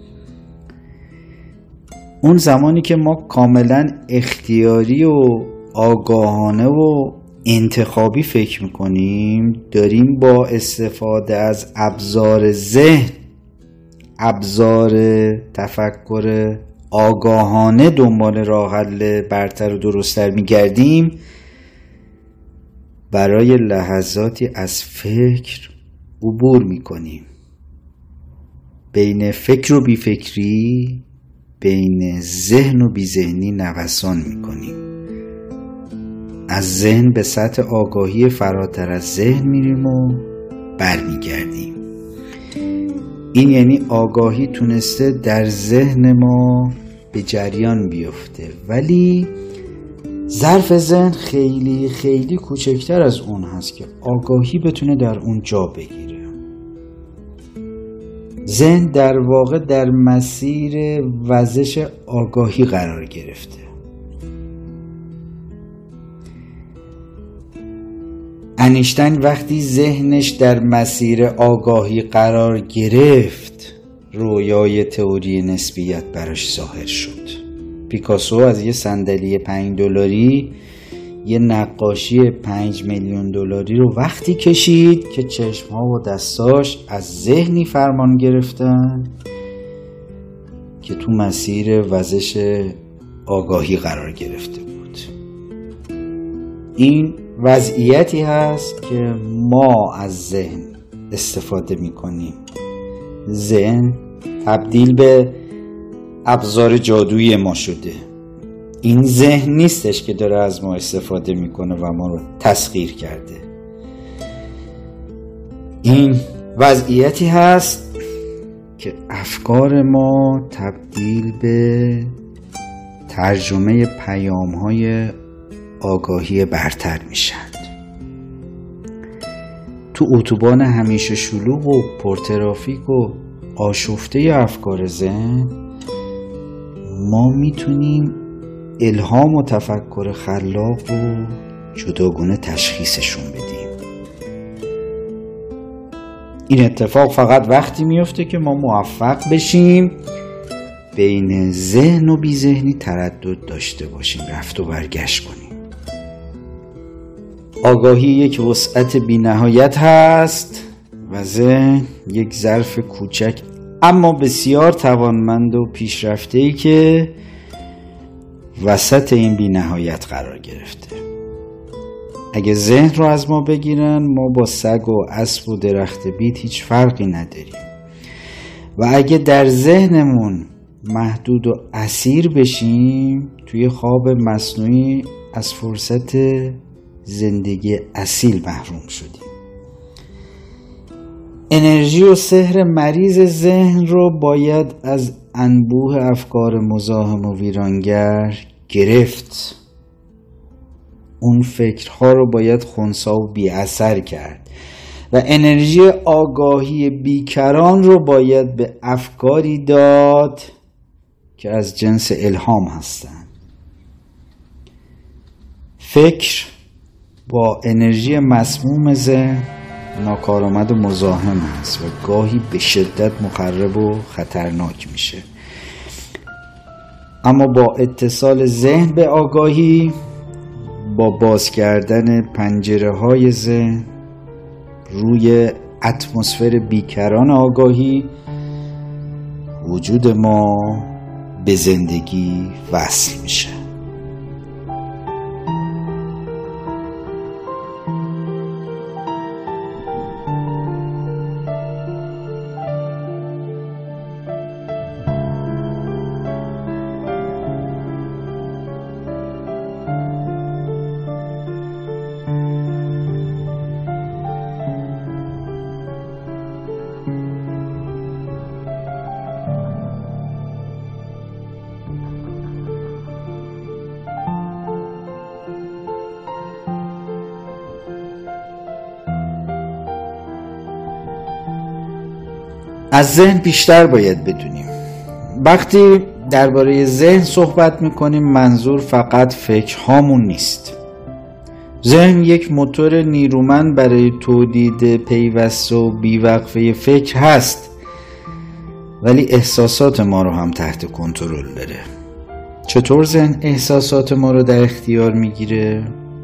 اون زمانی که ما کاملا اختیاری و آگاهانه و انتخابی فکر میکنیم، داریم با استفاده از ابزار ذهن، ابزار تفکر آگاهانه دنبال راه حل برتر و درست‌تر میگردیم، برای لحظاتی از فکر عبور میکنیم. بین فکر و بیفکری، بین ذهن و بیذهنی نوسان میکنیم. از ذهن به سطح آگاهی فراتر از ذهن میریم و برمیگردیم. این یعنی آگاهی تونسته در ذهن ما به جریان بیفته، ولی ظرف ذهن خیلی خیلی کوچکتر از اون هست که آگاهی بتونه در اون جا بگیره. ذهن در واقع در مسیر وزش آگاهی قرار گرفته. انیشتین وقتی ذهنش در مسیر آگاهی قرار گرفت، رویای تئوری نسبیت براش ظاهر شد. پیکاسو از یه صندلی پنج دلاری یه نقاشی پنج میلیون دلاری رو وقتی کشید که چشم‌ها و دستاش از ذهنی فرمان گرفتن که تو مسیر وزش آگاهی قرار گرفته بود. این وضعیتی هست که ما از ذهن استفاده میکنیم. ذهن تبدیل به ابزار جادویی ما شده. این ذهن نیستش که داره از ما استفاده میکنه و ما رو تسخیر کرده. این وضعیتی هست که افکار ما تبدیل به ترجمه پیام‌های آگاهی برتر میشن. تو اتوبان همیشه شلوغ و پرترافیک و آشفته افکار ذهن، ما میتونیم الهام و تفکر خلاق رو جداگونه تشخیصشون بدیم. این اتفاق فقط وقتی میفته که ما موفق بشیم بین ذهن و بی ذهنی تردد داشته باشیم، رفت و برگشت کنیم. آگاهی یک وسعت بی نهایت هست و ذهن یک ظرف کوچک اما بسیار توانمند و پیشرفته‌ای که وسط این بی نهایت قرار گرفته. اگه ذهن رو از ما بگیرن، ما با سگ و اسب و درخت بید هیچ فرقی نداریم. و اگه در ذهنمون محدود و اسیر بشیم، توی خواب مصنوعی از فرصت زندگی اصیل محروم شدیم. انرژی و سحر مریض ذهن رو باید از انبوه افکار مزاحم و ویرانگر گرفت. اون فکرها رو باید خنثی و بی اثر کرد و انرژی آگاهی بیکران رو باید به افکاری داد که از جنس الهام هستند. فکر با انرژی مسموم ذهن ناکارآمد و مزاحم است و گاهی به شدت مخرب و خطرناک میشه. اما با اتصال ذهن به آگاهی، با باز کردن پنجره های ذهن روی اتمسفر بیکران آگاهی، وجود ما به زندگی وصل میشه. از ذهن بیشتر باید بدونیم. وقتی درباره ذهن صحبت میکنیم منظور فقط فکرهامون نیست. ذهن یک موتور نیرومند برای تولید پیوسته و بیوقفه فکر هست، ولی احساسات ما رو هم تحت کنترل داره. چطور ذهن احساسات ما رو در اختیار میگیره؟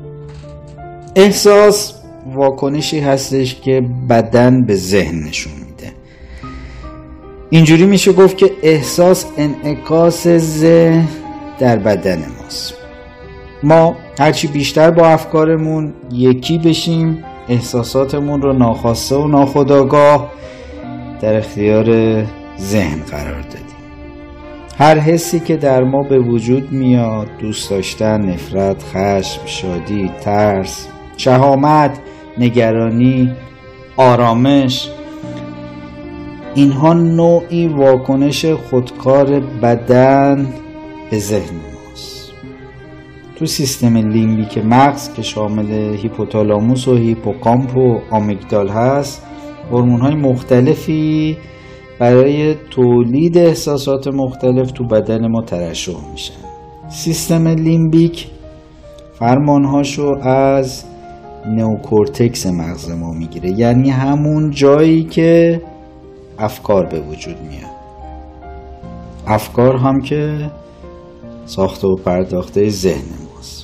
احساس واکنشی هستش که بدن به ذهن نشون میده. اینجوری میشه گفت که احساس انعکاس ذهن در بدن ماست. ما هرچی بیشتر با افکارمون یکی بشیم، احساساتمون رو ناخواسته و ناخودآگاه در اختیار ذهن قرار دادیم. هر حسی که در ما به وجود میاد، دوست داشتن، نفرت، خشم، شادی، ترس، شهامت، نگرانی، آرامش، اینها نوعی واکنش خودکار بدن به ذهن ماست. تو سیستم لیمبیک مغز که شامل هیپوتالاموس و هیپوکامپ و آمیگدال هست، هورمون‌های مختلفی برای تولید احساسات مختلف تو بدن ما ترشح میشن. سیستم لیمبیک فرمانهاشو از نئوکورتکس مغز ما میگیره، یعنی همون جایی که افکار به وجود میاد. افکار هم که ساخته و پرداخته ذهن ماست.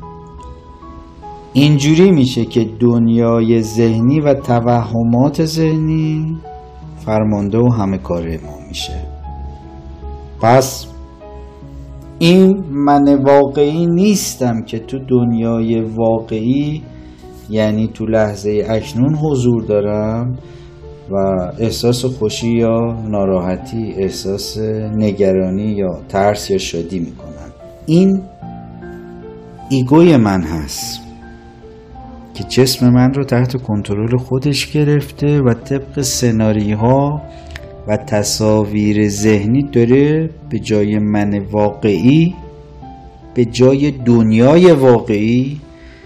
اینجوری میشه که دنیای ذهنی و توهمات ذهنی فرمانده و همه کاره ما میشه. پس این من واقعی نیستم که تو دنیای واقعی، یعنی تو لحظه اکنون حضور دارم و احساس خوشی یا ناراحتی، احساس نگرانی یا ترس یا شادی میکنم. این ایگوی من هست که جسم من رو تحت کنترل خودش گرفته و طبق سناریوها و تصاویر ذهنی داره به جای من واقعی، به جای دنیای واقعی،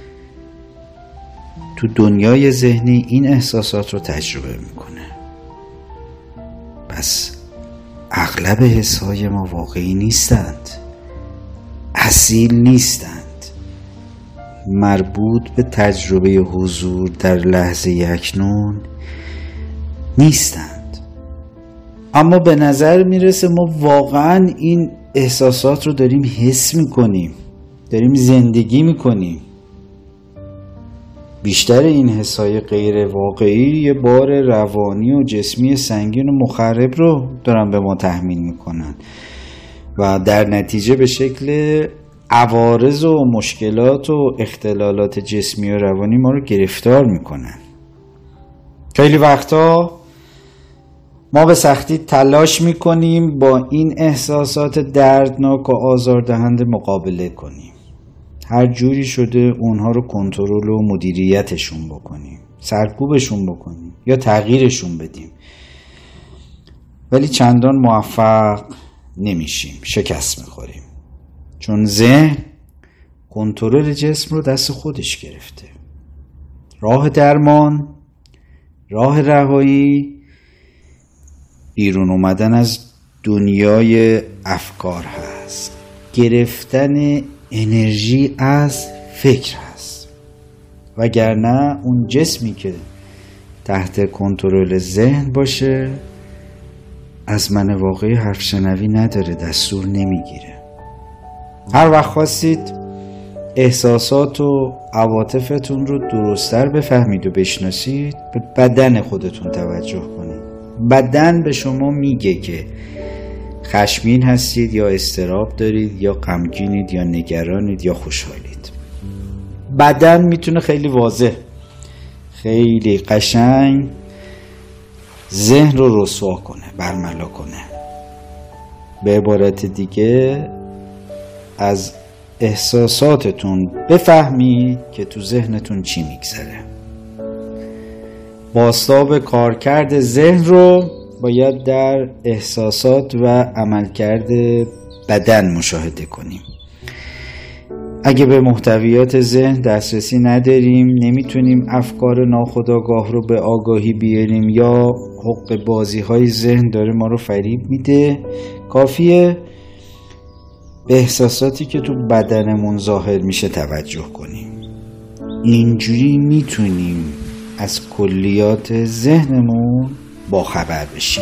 تو دنیای ذهنی این احساسات رو تجربه میکنه. پس اغلب حسهای ما واقعی نیستند، اصیل نیستند، مربوط به تجربه حضور در لحظه اکنون نیستند. اما به نظر میرسه ما واقعا این احساسات رو داریم حس میکنیم، داریم زندگی میکنیم. بیشتر این حسای غیر واقعی یه بار روانی و جسمی سنگین و مخرب رو دارن به ما تحمیل میکنن و در نتیجه به شکل عوارض و مشکلات و اختلالات جسمی و روانی ما رو گرفتار میکنن. خیلی وقتا ما به سختی تلاش میکنیم با این احساسات دردناک و آزاردهنده مقابله کنیم. هر جوری شده اونها رو کنترل و مدیریتشون بکنیم، سرکوبشون بکنیم یا تغییرشون بدیم، ولی چندان موفق نمیشیم، شکست میخوریم، چون ذهن کنترل جسم رو دست خودش گرفته. راه درمان، راه رهایی، بیرون اومدن از دنیای افکار هست، گرفتن انرژی از فکر هست. وگرنه اون جسمی که تحت کنترل ذهن باشه از من واقعی حرف شنوی نداره، دستور نمیگیره. هر وقت خواستید احساسات و عواطفتون رو درست‌تر بفهمید و بشناسید، به بدن خودتون توجه کنید. بدن به شما میگه که خشمگین هستید یا اضطراب دارید یا غمگینید یا نگرانید یا خوشحالید. بدن میتونه خیلی واضح، خیلی قشنگ ذهن رو رسوا کنه، برملا کنه. به عبارت دیگه از احساساتتون بفهمید که تو ذهنتون چی میگذره. بازتاب کارکرد ذهن رو باید در احساسات و عملکرد بدن مشاهده کنیم. اگه به محتویات ذهن دسترسی نداریم، نمیتونیم افکار ناخودآگاه رو به آگاهی بیاریم یا حق بازی های ذهن داره ما رو فریب میده، کافیه به احساساتی که تو بدنمون ظاهر میشه توجه کنیم. اینجوری میتونیم از کلیات ذهنمون باخبر بشیم.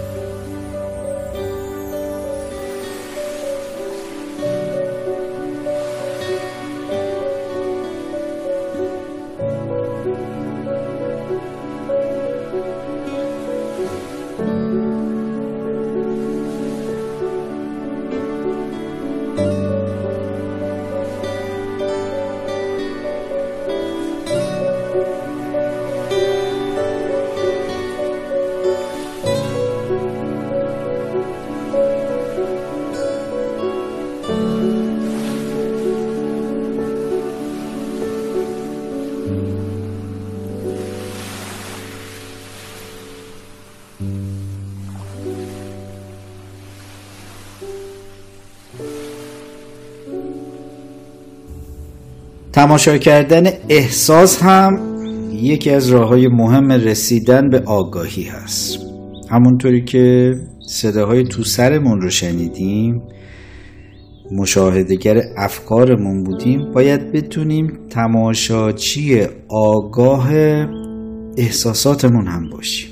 تماشا کردن احساس هم یکی از راه‌های مهم رسیدن به آگاهی هست. همونطوری که صداهای تو سرمون رو شنیدیم، مشاهدهگر افکارمون بودیم، باید بتونیم تماشاچی آگاه احساساتمون هم باشیم.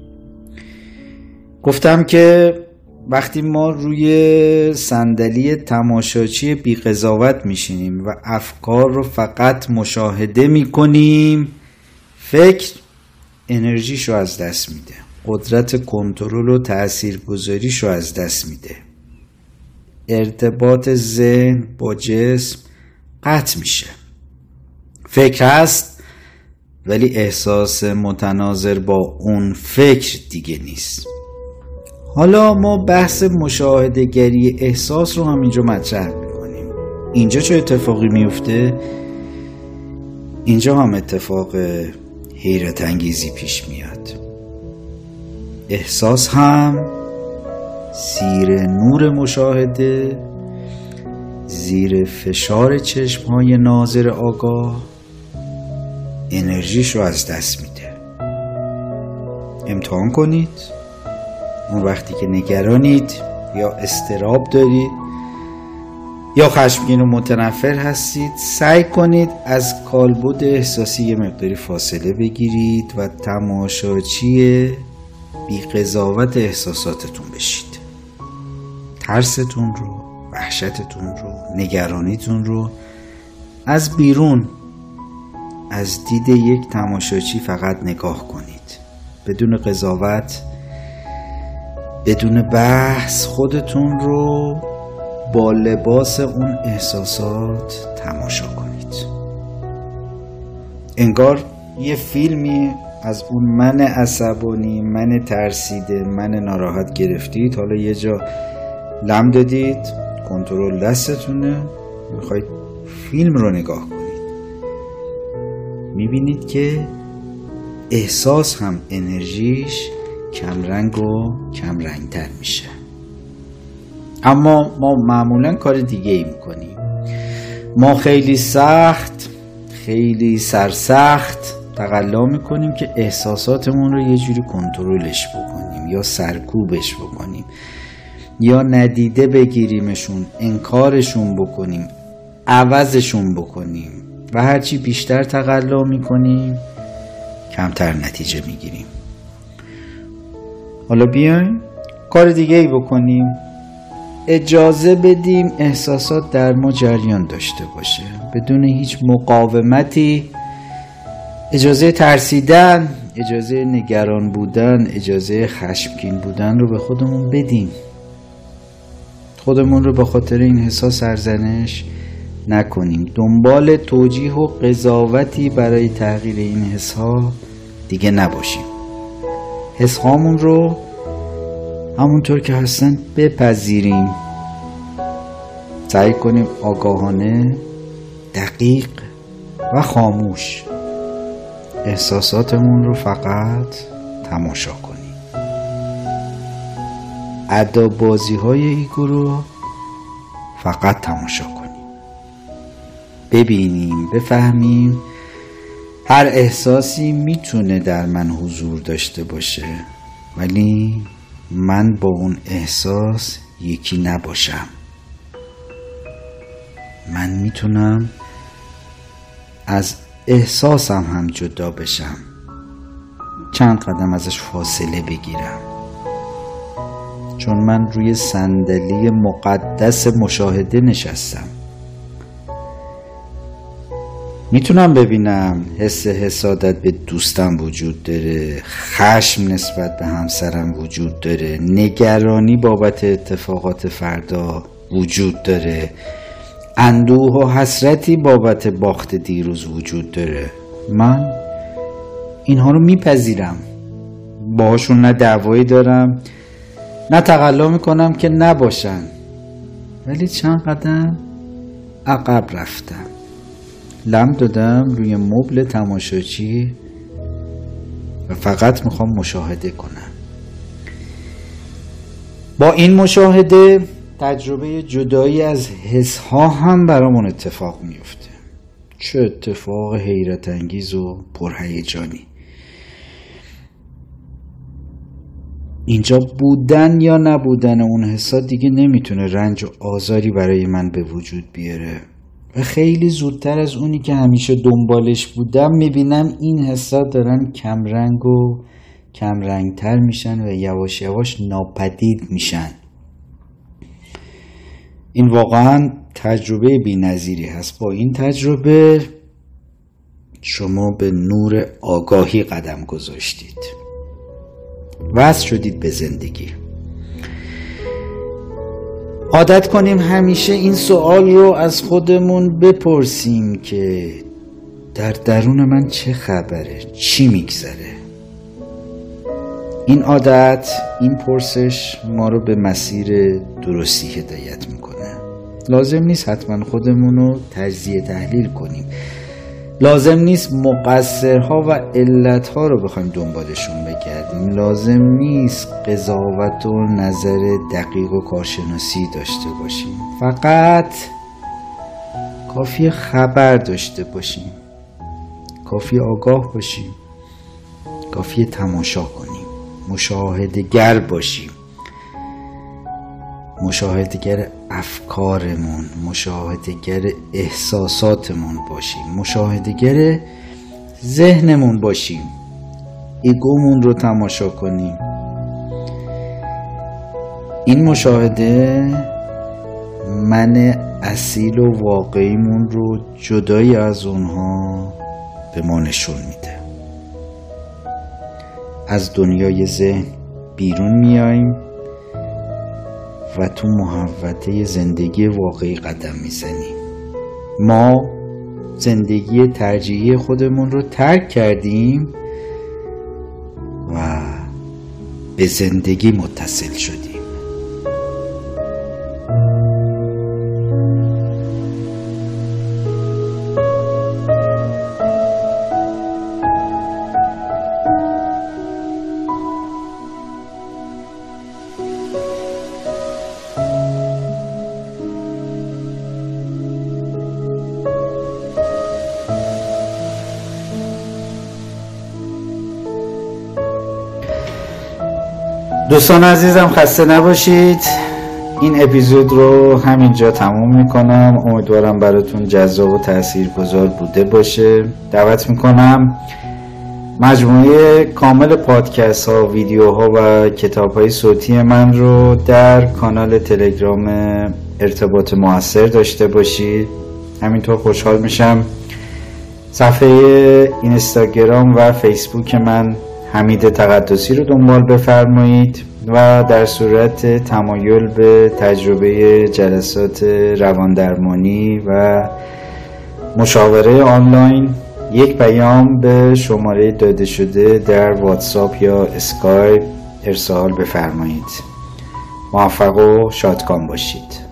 گفتم که وقتی ما روی صندلی تماشاچی بی قضاوت میشینیم و افکار رو فقط مشاهده میکنیم، فکر انرژیش رو از دست میده، قدرت کنترل و تاثیرگذاریش رو از دست میده، ارتباط ذهن با جسم قطع میشه. فکر هست ولی احساس متناظر با اون فکر دیگه نیست. حالا ما بحث مشاهده‌گری احساس رو هم اینجا مطرح میکنیم. اینجا چه اتفاقی میفته؟ اینجا هم اتفاق حیرت انگیزی پیش میاد. احساس هم زیر نور مشاهده، زیر فشار چشم‌های ناظر آگاه، انرژیشو از دست میده. امتحان کنید. اون وقتی که نگرانید یا اضطراب دارید یا خشمگین و متنفر هستید، سعی کنید از کالبد احساسی یه مقداری فاصله بگیرید و تماشاچی بی قضاوت احساساتتون بشید. ترستون رو، وحشتتون رو، نگرانیتون رو از بیرون، از دید یک تماشاچی فقط نگاه کنید. بدون قضاوت، بدون بحث خودتون رو با لباس اون احساسات تماشا کنید. انگار یه فیلمی از اون من عصبانی، من ترسیده، من ناراحت گرفتید، حالا یه جا لم دادید، کنترل دستتونه، میخواید فیلم رو نگاه کنید. میبینید که احساس هم انرژیش کمرنگ و کمرنگتر میشه. اما ما معمولا کار دیگه ای میکنیم. ما خیلی سخت، خیلی سرسخت تقلا میکنیم که احساساتمون رو یه جوری کنترلش بکنیم یا سرکوبش بکنیم یا ندیده بگیریمشون، انکارشون بکنیم، عوضشون بکنیم و هرچی بیشتر تقلا میکنیم کمتر نتیجه میگیریم. حالا بیایم کار دیگه ای بکنیم. اجازه بدیم احساسات در ما جریان داشته باشه بدون هیچ مقاومتی. اجازه ترسیدن، اجازه نگران بودن، اجازه خشمگین بودن رو به خودمون بدیم. خودمون رو به خاطر این حسا سرزنش نکنیم. دنبال توجیه و قضاوتی برای تغییر این حسها دیگه نباشیم. حسهامون رو همونطور که هستن بپذیریم. سعی کنیم آگاهانه، دقیق و خاموش احساساتمون رو فقط تماشا کنیم. ادا بازی های ایگو رو فقط تماشا کنیم. ببینیم، بفهمیم هر احساسی میتونه در من حضور داشته باشه ولی من با اون احساس یکی نباشم. من میتونم از احساسم هم جدا بشم، چند قدم ازش فاصله بگیرم، چون من روی صندلی مقدس مشاهده نشستم. میتونم ببینم حس حسادت به دوستم وجود داره، خشم نسبت به همسرم وجود داره، نگرانی بابت اتفاقات فردا وجود داره، اندوه و حسرتی بابت باخت دیروز وجود داره. من اینها رو میپذیرم، باهاشون نه دعوایی دارم نه تقلا میکنم که نباشن، ولی چند قدم عقب رفتم، لم دادم روی مبل تماشاچی و فقط میخوام مشاهده کنم. با این مشاهده تجربه جدایی از حسها هم برامون اتفاق میفته. چه اتفاق حیرت انگیز و پرهیجانی. اینجا بودن یا نبودن اون حسا دیگه نمیتونه رنج و آزاری برای من به وجود بیاره و خیلی زودتر از اونی که همیشه دنبالش بودم میبینم این حسا دارن کمرنگ و کمرنگتر میشن و یواش یواش ناپدید میشن. این واقعا تجربه بی‌نظیری هست. با این تجربه شما به نور آگاهی قدم گذاشتید، وصل شدید به زندگی. عادت کنیم همیشه این سوال رو از خودمون بپرسیم که در درون من چه خبره، چی میگذره. این عادت، این پرسش ما رو به مسیر درستی هدایت میکنه. لازم نیست حتما خودمون رو تجزیه تحلیل کنیم، لازم نیست مقصرها و علتها رو بخوایم دنبالشون بگردیم، لازم نیست قضاوت و نظر دقیق و کارشناسی داشته باشیم، فقط کافی خبر داشته باشیم، کافی آگاه باشیم، کافی تماشا کنیم، مشاهده‌گر باشیم، مشاهده‌گر افکارمون، مشاهده‌گر احساساتمون باشیم، مشاهده‌گر ذهنمون باشیم، ایگومون رو تماشا کنیم. این مشاهده من اصیل و واقعیمون رو جدایی از اونها به ما نشون میده. از دنیای ذهن بیرون میاییم و تو محوطه زندگی واقعی قدم میزنیم. ما زندگی ترجیحی خودمون رو ترک کردیم و به زندگی متصل شدیم. دوستان عزیزم خسته نباشید. این اپیزود رو همینجا تموم میکنم. امیدوارم براتون جذاب و تاثیرگذار بوده باشه. دعوت میکنم مجموعه کامل پادکست ها، ویدیو ها و کتاب های صوتی من رو در کانال تلگرام ارتباط موثر داشته باشید. همینطور خوشحال میشم صفحه اینستاگرام و فیسبوک من حمید تقدسی رو دنبال بفرمایید و در صورت تمایل به تجربه جلسات رواندرمانی و مشاوره آنلاین یک پیام به شماره داده شده در واتساپ یا اسکایپ ارسال بفرمایید. موفق و شادکام باشید.